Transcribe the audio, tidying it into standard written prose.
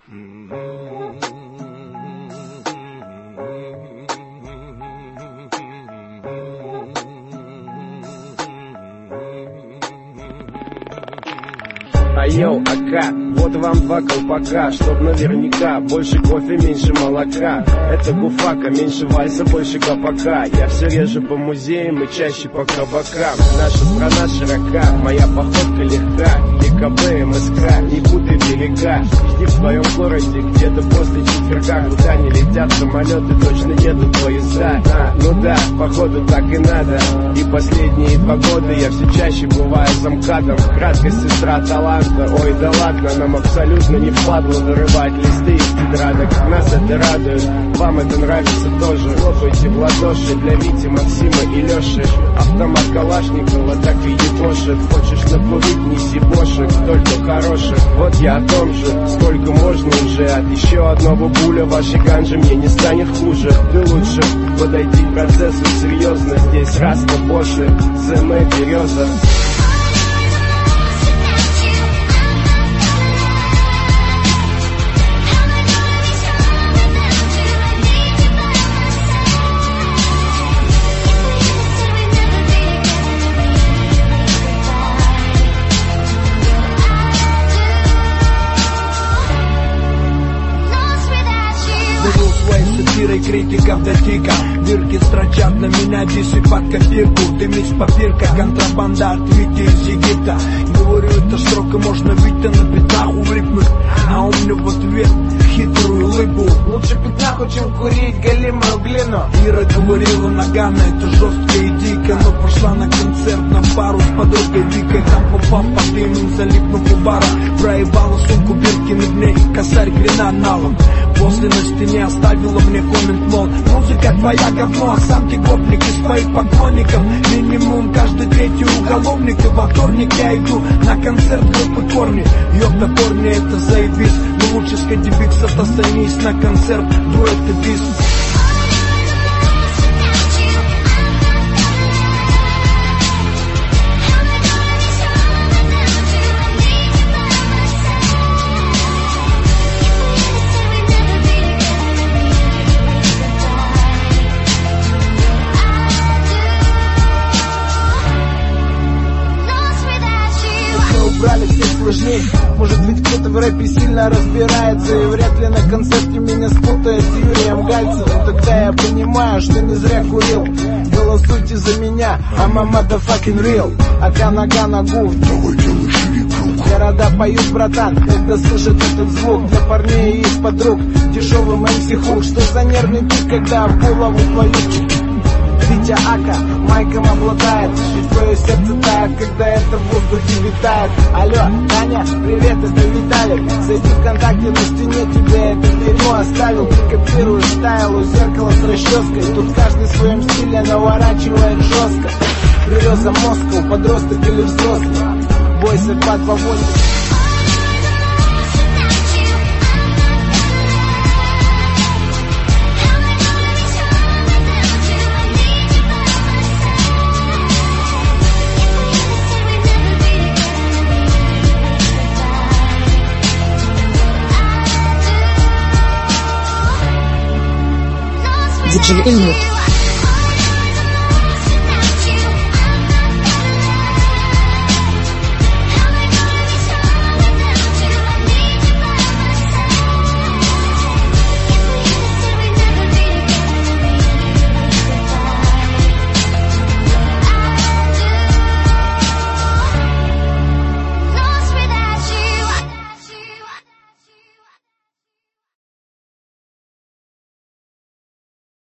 Йоу, ака, вот вам два колпака, чтоб наверняка больше кофе, меньше молока. Это гуфака, меньше вальса, больше капака. Я все реже по музеям и чаще по кабакам. Наша страна широка, моя походка легка. ЕКБ, МСК, не путай берега. Жди в твоем городе, где-то после четверга. Куда не летят самолеты, точно едут поезда. Ну да, походу так и надо. И последние 2 года я все чаще бываю замкадом. Краткость сестра таланта. Ой, да ладно, нам абсолютно не впадло вырывать листы из тетрадок. Нас это радует, вам это нравится тоже. Хлопайте в ладоши для Вити, Максима и Леши. Автомат Калашникова так и ебошит. Хочешь накурить, неси бошек, только хороших. Вот я о том же, сколько можно уже. От еще одного буля вашей ганжи мне не станет хуже. Ты лучше подойди к процессу серьезно. Здесь Раста, Боши, ЗМ, Береза. Критиков дотика, дырки строчат на меня, дисы под копирку. Дымись попирка, контрабанда от Вити из Египта. Говорю, это строго можно Витя на пятах улипнуть, а у меня в ответ хитрую улыбку. Лучше пятнаху, чем курить галимую глину. Ира говорила ногами, это жестко и дико. Но пошла на концерт на пару с подругой Викой. Там попав под дымом, залипнув у бара. Проебала сумку Биркиных дней, косарь гренаналом. После на стене оставила мне коммент, мол, музыка твоя говно, а сам ты гопник из своих поклонников. Минимум каждый третий уголовник. И во вторник я иду на концерт группы Корни. Ёпта, Корни, это заебись. Но лучше сходи бикс, останись на концерт дуэт и бис. Брали всех сложней. Может ведь кто-то в рэпе сильно разбирается, и вряд ли на концерте меня спутает с Юрием Гальцевым. Тогда я понимаю, что не зря курил. Голосуйте за меня, I'm a motherfucking real. Ака нога ногу, давай делай шире круг. Города поют, братан, когда слышат этот звук. Для парней и их подруг дешевый MC Хук. Что за нервный пик, когда в голову твою Витя Ака майком обладает, ведь твое сердце тает, когда это в воздухе витает. Алло, Таня, привет, это Виталик. Зайди ВКонтакте, на стене тебе это дерьмо оставил. Ты копируешь стайл у зеркала с расческой. Тут каждый в своем стиле наворачивает жестко. Береза, Москва, подросток или взрослый. Бойся под поводит. Диджей Эльмут.